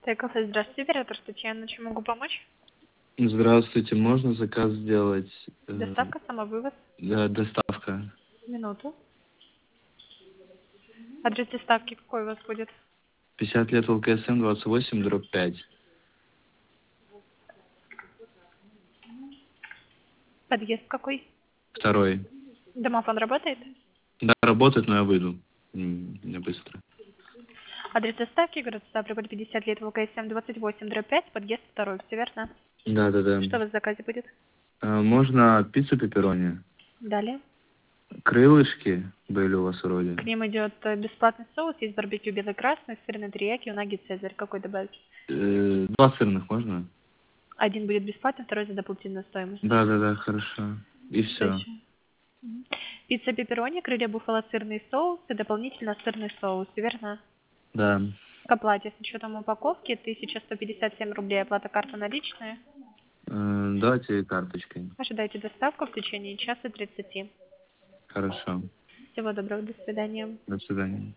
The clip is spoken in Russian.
Кафе, здравствуйте, оператор Татьяна, чем могу помочь? Здравствуйте, можно заказ сделать? Доставка, самовывоз. Да, доставка. Минуту. Адрес доставки какой у вас будет? 50 лет ЛКСМ 28/5. Подъезд какой? Второй. Домофон работает? Да, работает, но я выйду. Не быстро. Адрес доставки, город Ставрополь, 50 лет, ВКСМ 28/5, подъезд второй, все верно? Да, да, да. Что у вас в заказе будет? Можно пиццу пепперони? Далее. Крылышки были у вас вроде. К ним идет бесплатный соус, есть барбекю белый красный, сырный терияки, унаги цезарь. Какой добавить? 2 сырных можно? Один будет бесплатный, второй за дополнительную стоимость. Да, да, да, хорошо. И Что все. еще? Пицца пепперони, крылья буфало, сырный соус и дополнительно сырный соус, верно? Да. К оплате с учетом упаковки 1157 рублей, оплата карта наличная. Давайте карточкой. Ожидайте доставку в течение часа 30. Хорошо. Всего доброго, до свидания. До свидания.